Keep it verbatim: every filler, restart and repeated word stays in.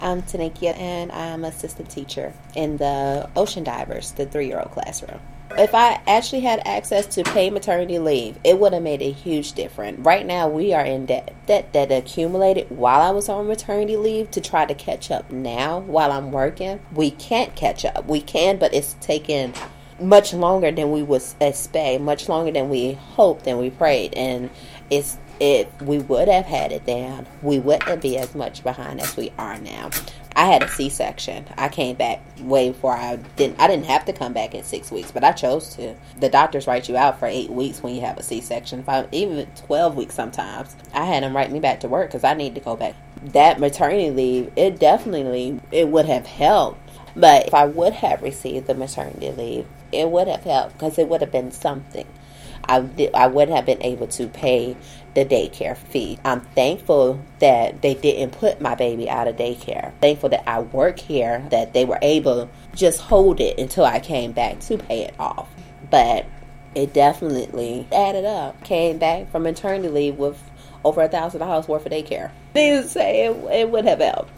I'm Tanikia, and I'm assistant teacher in the Ocean Divers, the three-year-old classroom. If I actually had access to paid maternity leave, it would have made a huge difference. Right now, we are in debt. Debt that accumulated while I was on maternity leave to try to catch up now while I'm working. We can't catch up. We can, but it's taken much longer than we would expect, much longer than we hoped and we prayed. And it's if we would have had it down, we wouldn't be as much behind as we are now. I had a C-section. I came back way before I didn't. I didn't have to come back in six weeks, but I chose to. The doctors write you out for eight weeks when you have a C-section, five, even twelve weeks sometimes. I had them write me back to work because I need to go back. That maternity leave, it definitely it would have helped. But if I would have received the maternity leave, it would have helped because it would have been something. I did, I would have been able to pay the daycare fee. I'm thankful that they didn't put my baby out of daycare. Thankful that I work here, that they were able to just hold it until I came back to pay it off. But it definitely added up. Came back from maternity leave with over a thousand dollars worth of daycare. Needless to say, it, it would have helped.